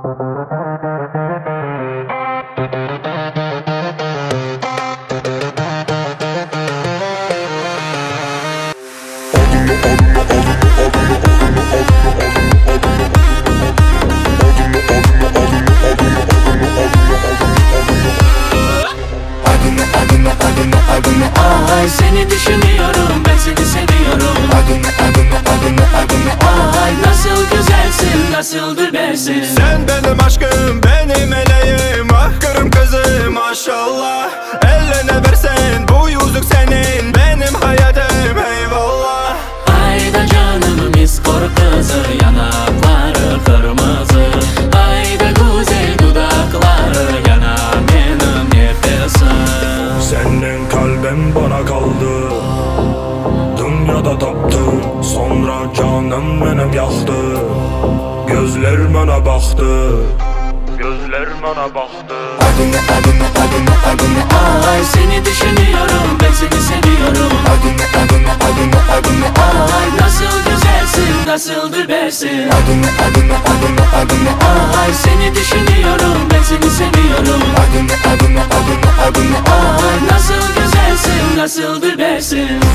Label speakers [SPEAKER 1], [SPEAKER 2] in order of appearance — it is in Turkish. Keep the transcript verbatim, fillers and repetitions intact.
[SPEAKER 1] Ay seni düşünüyorum, ben seni seviyorum. Adını adını adını adını ay nasıl güzelsin, nasıldır dersin.
[SPEAKER 2] Sen benim aşkım, benim meleğim. Ah kırım kızım maşallah. Eline versen bu yüzük senin, benim hayatım eyvallah.
[SPEAKER 1] Ayda canım iskor kızı, yanakları kırmızı. Ayda güzel dudakları, yana benim nefesim.
[SPEAKER 2] Senin kalbin bana kaldı, dünyada taptım. Sonra canım benim yaktı, gözler bana baktı, gözler bana baktı.
[SPEAKER 1] Adını adını adını adını ay seni düşünüyorum, ben seni seviyorum. Adını adını adını adını ay nasıl güzelsin, nasıldır dersin. Adını adını adını adını ay seni düşünüyorum, ben seni seviyorum. Adını adını adını adını ay nasıl güzelsin, nasıldır dersin.